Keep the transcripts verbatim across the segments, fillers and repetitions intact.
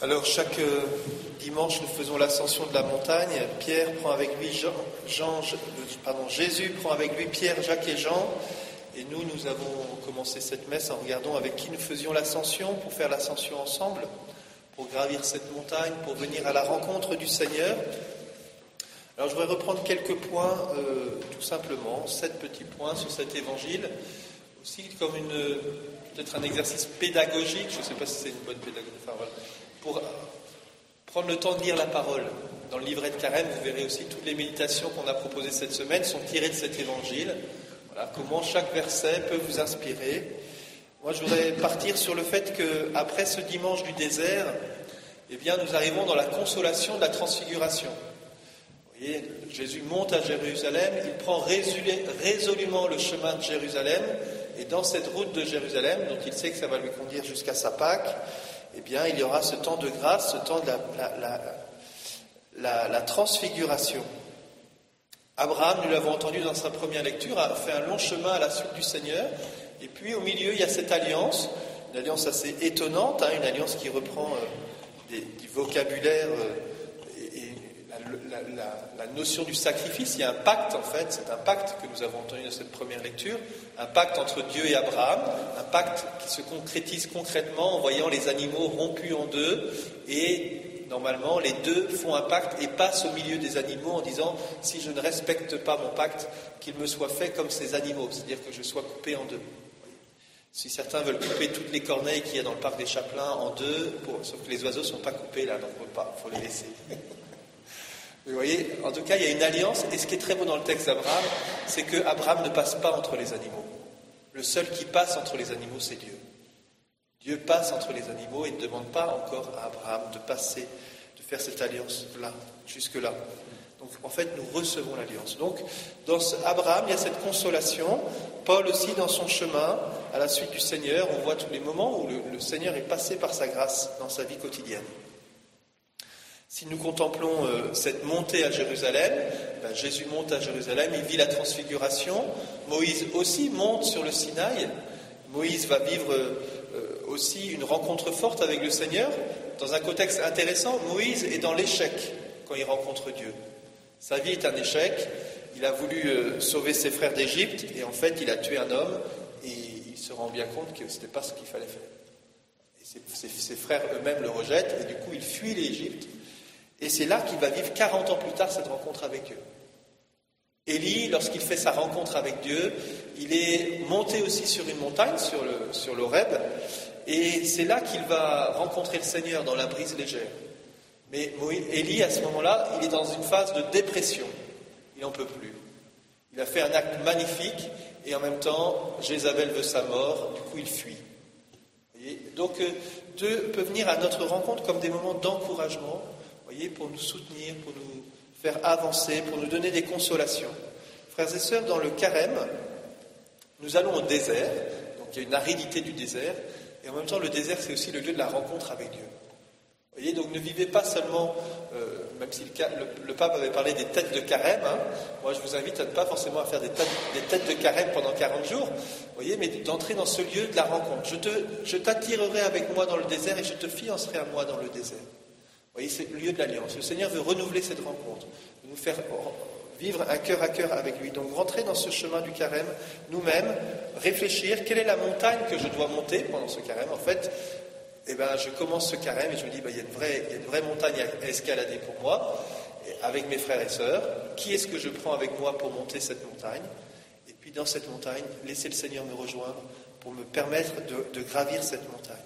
Alors chaque euh, dimanche, nous faisons l'ascension de la montagne. Pierre prend avec lui Jean, Jean, pardon, Jésus prend avec lui Pierre, Jacques et Jean. Et nous, nous avons commencé cette messe en regardant avec qui nous faisions l'ascension, pour faire l'ascension ensemble, pour gravir cette montagne, pour venir à la rencontre du Seigneur. Alors je voudrais reprendre quelques points, euh, tout simplement, sept petits points sur cet évangile, aussi comme une, peut-être un exercice pédagogique, je ne sais pas si c'est une bonne pédagogie, enfin voilà, pour prendre le temps de lire la parole. Dans le livret de Carême, vous verrez aussi toutes les méditations qu'on a proposées cette semaine sont tirées de cet évangile. Voilà, comment chaque verset peut vous inspirer. Moi, je voudrais partir sur le fait qu'après ce dimanche du désert, eh bien, nous arrivons dans la consolation de la transfiguration. Vous voyez, Jésus monte à Jérusalem, il prend résolument le chemin de Jérusalem, et dans cette route de Jérusalem, dont il sait que ça va lui conduire jusqu'à sa Pâque, eh bien, il y aura ce temps de grâce, ce temps de la, la, la, la, la transfiguration. Abraham, nous l'avons entendu dans sa première lecture, a fait un long chemin à la suite du Seigneur, et puis au milieu, il y a cette alliance, une alliance assez étonnante, hein, une alliance qui reprend euh, des, du vocabulaire euh, et, et la, la, la, la notion du sacrifice. Il y a un pacte, en fait, c'est un pacte que nous avons entendu dans cette première lecture, un pacte entre Dieu et Abraham, un pacte qui se concrétise concrètement en voyant les animaux rompus en deux, et normalement les deux font un pacte et passent au milieu des animaux en disant « si je ne respecte pas mon pacte, qu'il me soit fait comme ces animaux », c'est-à-dire que je sois coupé en deux. Si certains veulent couper toutes les corneilles qu'il y a dans le parc des Chapelains en deux, pour, sauf que les oiseaux ne sont pas coupés là, donc il faut les laisser. Vous voyez, en tout cas, il y a une alliance, et ce qui est très beau dans le texte d'Abraham, c'est qu'Abraham ne passe pas entre les animaux. Le seul qui passe entre les animaux, c'est Dieu. Dieu passe entre les animaux et ne demande pas encore à Abraham de passer, de faire cette alliance-là, jusque-là. Donc, en fait, nous recevons l'alliance. Donc, dans ce Abraham, il y a cette consolation. Paul aussi, dans son chemin, à la suite du Seigneur, on voit tous les moments où le, le Seigneur est passé par sa grâce dans sa vie quotidienne. Si nous contemplons euh, cette montée à Jérusalem, ben Jésus monte à Jérusalem, il vit la transfiguration. Moïse aussi monte sur le Sinaï. Moïse va vivre euh, aussi une rencontre forte avec le Seigneur. Dans un contexte intéressant, Moïse est dans l'échec quand il rencontre Dieu. Sa vie est un échec. Il a voulu euh, sauver ses frères d'Égypte et en fait, il a tué un homme et il se rend bien compte que ce n'était pas ce qu'il fallait faire. Et ses, ses, ses frères eux-mêmes le rejettent et du coup, il fuit l'Égypte. Et c'est là qu'il va vivre quarante ans plus tard cette rencontre avec Dieu. Élie, lorsqu'il fait sa rencontre avec Dieu, il est monté aussi sur une montagne, sur le, sur l'Horeb, et c'est là qu'il va rencontrer le Seigneur dans la brise légère. Mais Élie, à ce moment-là, il est dans une phase de dépression. Il n'en peut plus. Il a fait un acte magnifique, et en même temps, Jézabel veut sa mort, du coup il fuit. Vous voyez ? Donc, Dieu peut venir à notre rencontre comme des moments d'encouragement, voyez, pour nous soutenir, pour nous faire avancer, pour nous donner des consolations. Frères et sœurs, dans le Carême, nous allons au désert, donc il y a une aridité du désert, et en même temps le désert c'est aussi le lieu de la rencontre avec Dieu. Vous voyez, donc ne vivez pas seulement, euh, même si le, le, le pape avait parlé des têtes de Carême, hein, moi je vous invite à ne pas forcément à faire des têtes, des têtes de Carême pendant quarante jours, vous voyez, mais d'entrer dans ce lieu de la rencontre. Je, te, je t'attirerai avec moi dans le désert et je te fiancerai à moi dans le désert. Vous voyez, c'est le lieu de l'alliance. Le Seigneur veut renouveler cette rencontre, nous faire vivre un cœur à cœur avec lui. Donc, rentrer dans ce chemin du carême, nous-mêmes, réfléchir, quelle est la montagne que je dois monter pendant ce carême. En fait, eh ben, je commence ce carême et je me dis, ben, il y a une vraie, il y a une vraie montagne à escalader pour moi, avec mes frères et sœurs. Qui est-ce que je prends avec moi pour monter cette montagne ? Et puis, dans cette montagne, laisser le Seigneur me rejoindre pour me permettre de, de gravir cette montagne.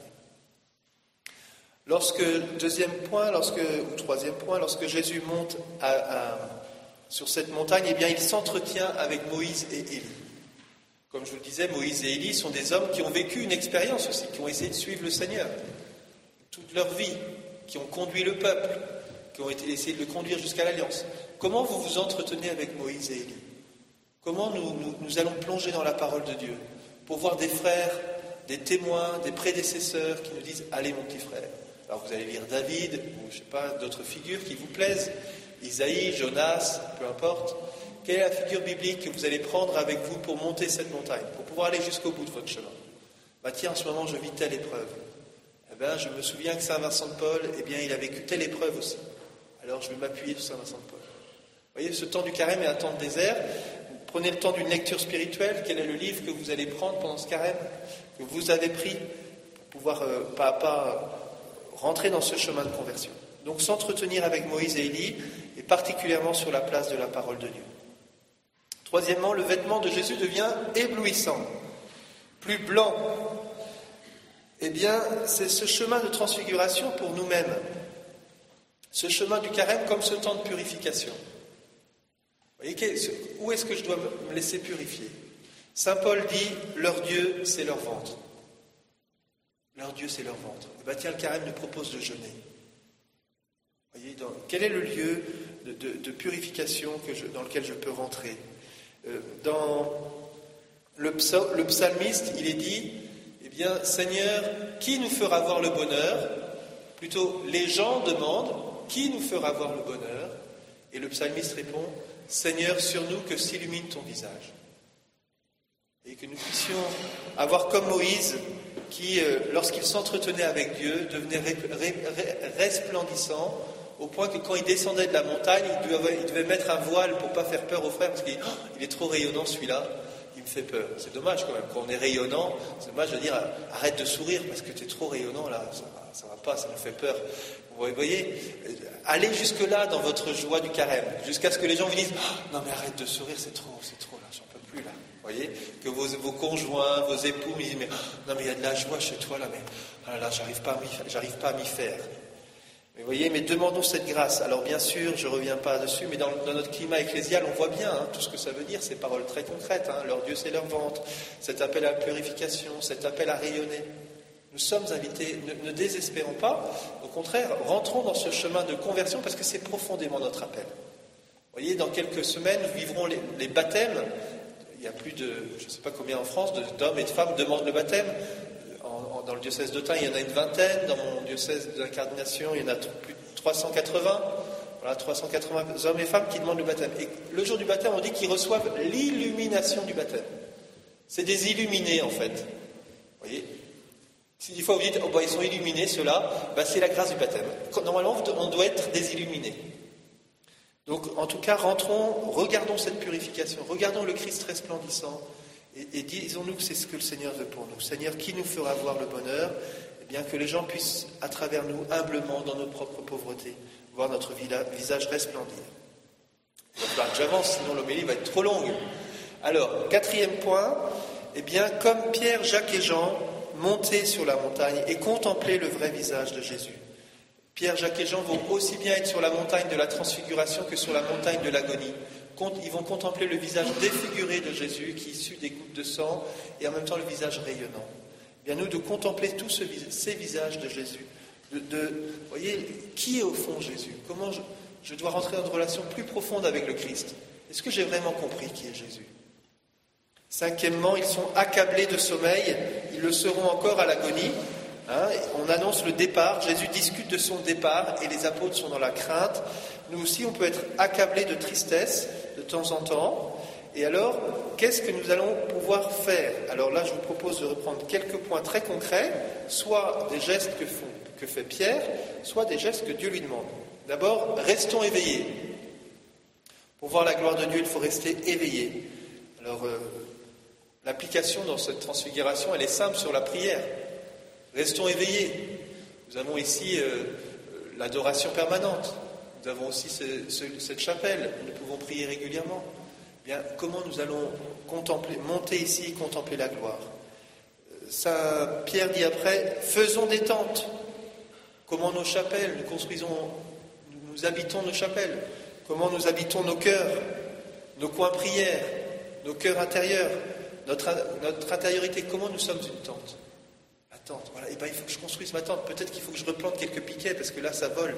Lorsque, deuxième point, lorsque, ou troisième point, lorsque Jésus monte à, à, sur cette montagne, eh bien, il s'entretient avec Moïse et Élie. Comme je vous le disais, Moïse et Élie sont des hommes qui ont vécu une expérience aussi, qui ont essayé de suivre le Seigneur toute leur vie, qui ont conduit le peuple, qui ont été, essayé de le conduire jusqu'à l'Alliance. Comment vous vous entretenez avec Moïse et Élie ? Comment nous, nous, nous allons plonger dans la parole de Dieu pour voir des frères, des témoins, des prédécesseurs qui nous disent « Allez mon petit frère ». Alors vous allez lire David, ou je ne sais pas, d'autres figures qui vous plaisent, Isaïe, Jonas, peu importe. Quelle est la figure biblique que vous allez prendre avec vous pour monter cette montagne, pour pouvoir aller jusqu'au bout de votre chemin ? Bah tiens, en ce moment je vis telle épreuve. Eh ben, je me souviens que Saint Vincent de Paul, eh bien, il a vécu telle épreuve aussi. Alors je vais m'appuyer sur Saint Vincent de Paul. Vous voyez, ce temps du carême est un temps de désert. Prenez le temps d'une lecture spirituelle. Quel est le livre que vous allez prendre pendant ce carême, que vous avez pris, pour pouvoir euh, pas à pas rentrer dans ce chemin de conversion. Donc s'entretenir avec Moïse et Élie, et particulièrement sur la place de la parole de Dieu. Troisièmement, le vêtement de Jésus devient éblouissant, plus blanc. Eh bien, c'est ce chemin de transfiguration pour nous-mêmes. Ce chemin du carême comme ce temps de purification. Vous voyez, où est-ce que je dois me laisser purifier ? Saint Paul dit, leur Dieu, c'est leur ventre. Leur Dieu, c'est leur ventre. Et bien tiens, le carême nous propose de jeûner. Vous voyez, dans, quel est le lieu de, de, de purification que je, dans lequel je peux rentrer ? euh, Dans le, psal, le psalmiste, il est dit, eh bien, Seigneur, qui nous fera voir le bonheur ? Plutôt, les gens demandent, qui nous fera voir le bonheur ? Et le psalmiste répond, Seigneur, sur nous que s'illumine ton visage. Et que nous puissions avoir comme Moïse, qui, euh, lorsqu'il s'entretenait avec Dieu, devenait ré, ré, ré, resplendissant, au point que quand il descendait de la montagne, il devait, il devait mettre un voile pour ne pas faire peur aux frères, parce qu'il oh, il est trop rayonnant celui-là, il me fait peur. C'est dommage quand même, quand on est rayonnant, c'est dommage de dire, arrête de sourire, parce que tu es trop rayonnant là, ça ne va pas, ça me fait peur. Vous voyez, allez jusque-là dans votre joie du carême, jusqu'à ce que les gens vous disent oh, « Non mais arrête de sourire, c'est trop, c'est trop là, j'en peux plus là. » Vous voyez, que vos, vos conjoints, vos époux me disent « Mais oh, non mais il y a de la joie chez toi là, mais oh là, là, j'arrive pas à m'y, j'arrive pas à m'y faire. » Mais vous voyez, mais demandons cette grâce. Alors bien sûr, je ne reviens pas dessus, mais dans, dans notre climat ecclésial, on voit bien hein, tout ce que ça veut dire, ces paroles très concrètes. Hein, leur Dieu, c'est leur ventre, cet appel à la purification, cet appel à rayonner. Nous sommes invités, ne, ne désespérons pas, au contraire, rentrons dans ce chemin de conversion parce que c'est profondément notre appel. Vous voyez, dans quelques semaines, nous vivrons les, les baptêmes. Il y a plus de, je ne sais pas combien en France, de, d'hommes et de femmes demandent le baptême. En, en, dans le diocèse d'Autun, il y en a une vingtaine. Dans mon diocèse d'incarnation, il y en a plus de trois cent quatre-vingts. Voilà, trois cent quatre-vingts hommes et femmes qui demandent le baptême. Et le jour du baptême, on dit qu'ils reçoivent l'illumination du baptême. C'est des illuminés, en fait. Vous voyez ? Si des fois vous dites, oh bah, ils sont illuminés, ceux-là, bah, c'est la grâce du baptême. Normalement, on doit être des illuminés. Donc, en tout cas, rentrons, regardons cette purification, regardons le Christ resplendissant, et, et disons-nous que c'est ce que le Seigneur veut pour nous. Seigneur, qui nous fera voir le bonheur ? Eh bien, que les gens puissent, à travers nous, humblement, dans nos propres pauvretés, voir notre visage resplendir. Donc, bah, j'avance, sinon l'homélie va être trop longue. Alors, quatrième point, eh bien, comme Pierre, Jacques et Jean, monter sur la montagne et contempler le vrai visage de Jésus. Pierre, Jacques et Jean vont aussi bien être sur la montagne de la transfiguration que sur la montagne de l'agonie. Ils vont contempler le visage défiguré de Jésus qui issue des gouttes de sang et en même temps le visage rayonnant. Bien nous de contempler tous ce, ces visages de Jésus. De, de, vous voyez, qui est au fond Jésus ? Comment je, je dois rentrer dans une relation plus profonde avec le Christ ? Est-ce que j'ai vraiment compris qui est Jésus ? Cinquièmement, ils sont accablés de sommeil, ils le seront encore à l'agonie. Hein, on annonce le départ, Jésus discute de son départ et les apôtres sont dans la crainte. Nous aussi, on peut être accablés de tristesse de temps en temps. Et alors, qu'est-ce que nous allons pouvoir faire ? Alors là, je vous propose de reprendre quelques points très concrets, soit des gestes que, font, que fait Pierre, soit des gestes que Dieu lui demande. D'abord, restons éveillés. Pour voir la gloire de Dieu, il faut rester éveillé. Alors, euh, l'application dans cette transfiguration, elle est simple sur la prière. Restons éveillés. Nous avons ici euh, l'adoration permanente. Nous avons aussi ce, ce, cette chapelle où nous pouvons prier régulièrement. Eh bien, comment nous allons contempler, monter ici et contempler la gloire ? Saint Pierre dit après, faisons des tentes. Comment nos chapelles, nous construisons, nous habitons nos chapelles. Comment nous habitons nos cœurs, nos coins prières, nos cœurs intérieurs. Notre, notre intériorité, comment nous sommes une tente ? La tente, voilà, et bien il faut que je construise ma tente. Peut-être qu'il faut que je replante quelques piquets parce que là ça vole.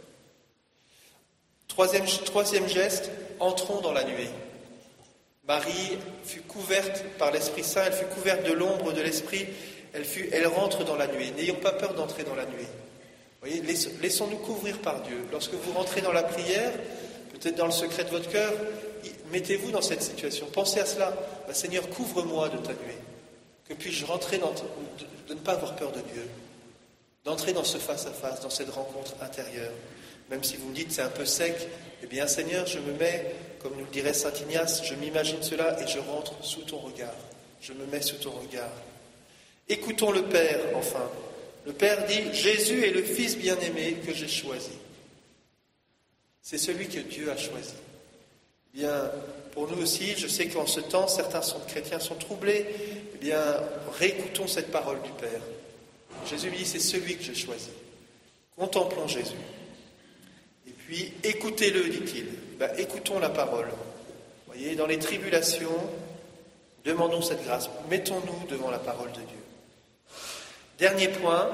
Troisième, troisième geste, entrons dans la nuée. Marie fut couverte par l'Esprit Saint, elle fut couverte de l'ombre de l'Esprit, elle, fut, elle rentre dans la nuée. N'ayons pas peur d'entrer dans la nuée. Vous voyez, laissons-nous couvrir par Dieu. Lorsque vous rentrez dans la prière, peut-être dans le secret de votre cœur, mettez-vous dans cette situation. Pensez à cela. Bah, Seigneur, couvre-moi de ta nuée. Que puis-je rentrer dans... de, de ne pas avoir peur de Dieu. d'entrer dans ce face-à-face, dans cette rencontre intérieure. Même si vous me dites c'est un peu sec, eh bien Seigneur, je me mets, comme nous le dirait saint Ignace, je m'imagine cela et je rentre sous ton regard. Je me mets sous ton regard. Écoutons le Père, enfin. Le Père dit, Jésus est le Fils bien-aimé que j'ai choisi. C'est celui que Dieu a choisi. Eh bien, pour nous aussi, je sais qu'en ce temps, certains sont, chrétiens sont troublés. Eh bien, réécoutons cette parole du Père. Jésus lui dit, c'est celui que j'ai choisi. Contemplons Jésus. Et puis, écoutez-le, dit-il. Ben, écoutons la parole. Vous voyez, dans les tribulations, demandons cette grâce. Mettons-nous devant la parole de Dieu. Dernier point,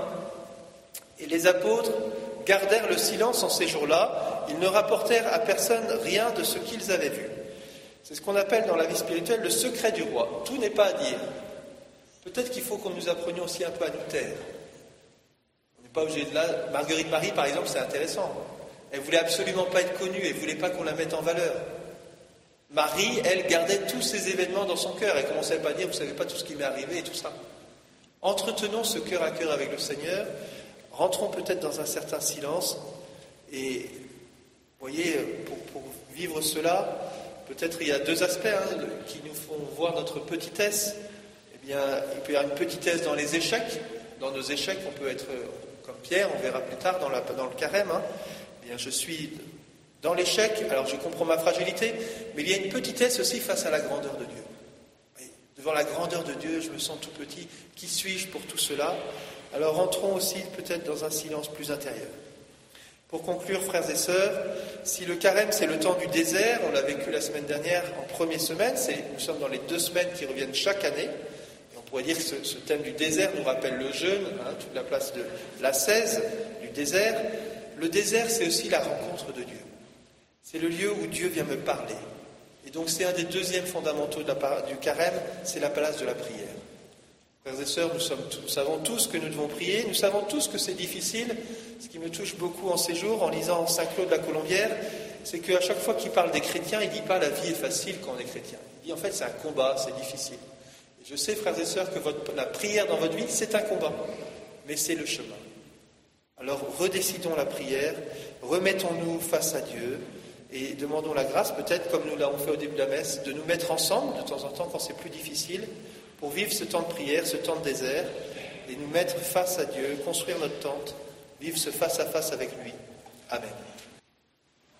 et les apôtres gardèrent le silence en ces jours-là. Ils ne rapportèrent à personne rien de ce qu'ils avaient vu. C'est ce qu'on appelle dans la vie spirituelle le secret du roi. Tout n'est pas à dire. Peut-être qu'il faut qu'on nous apprenions aussi un peu à nous taire. On n'est pas obligé de là. Marguerite Marie, par exemple, c'est intéressant. Elle voulait absolument pas être connue, elle voulait pas qu'on la mette en valeur. Marie, elle, gardait tous ces événements dans son cœur. Elle commençait pas à dire, vous savez pas tout ce qui m'est arrivé et tout ça. Entretenons ce cœur à cœur avec le Seigneur. Rentrons peut-être dans un certain silence. Et, vous voyez, pour, pour vivre cela, peut-être il y a deux aspects hein, qui nous font voir notre petitesse. Eh bien, il peut y avoir une petitesse dans les échecs. Dans nos échecs, on peut être comme Pierre, on verra plus tard dans, la, dans le carême. Hein. Eh bien, je suis dans l'échec, alors je comprends ma fragilité, mais il y a une petitesse aussi face à la grandeur de Dieu. Oui, devant la grandeur de Dieu, je me sens tout petit. Qui suis-je pour tout cela? Alors rentrons aussi peut-être dans un silence plus intérieur. Pour conclure, frères et sœurs, si le carême c'est le temps du désert, on l'a vécu la semaine dernière en première semaine, c'est, nous sommes dans les deux semaines qui reviennent chaque année, et on pourrait dire que ce, ce thème du désert nous rappelle le jeûne, hein, toute la place de l'ascèse, du désert. Le désert c'est aussi la rencontre de Dieu. C'est le lieu où Dieu vient me parler. Et donc c'est un des deuxièmes fondamentaux de la, du carême, c'est la place de la prière. Frères et sœurs, nous, sommes, nous savons tous que nous devons prier, nous savons tous que c'est difficile. Ce qui me touche beaucoup en ces jours, en lisant Saint-Claude la Colombière, c'est qu'à chaque fois qu'il parle des chrétiens, il ne dit pas la vie est facile quand on est chrétien. Il dit en fait c'est un combat, c'est difficile. Et je sais, frères et sœurs, que votre, la prière dans votre vie, c'est un combat, mais c'est le chemin. Alors redécidons la prière, remettons-nous face à Dieu et demandons la grâce, peut-être comme nous l'avons fait au début de la messe, de nous mettre ensemble de temps en temps quand c'est plus difficile, pour vivre ce temps de prière, ce temps de désert, et nous mettre face à Dieu, construire notre tente, vivre ce face-à-face avec lui. Amen.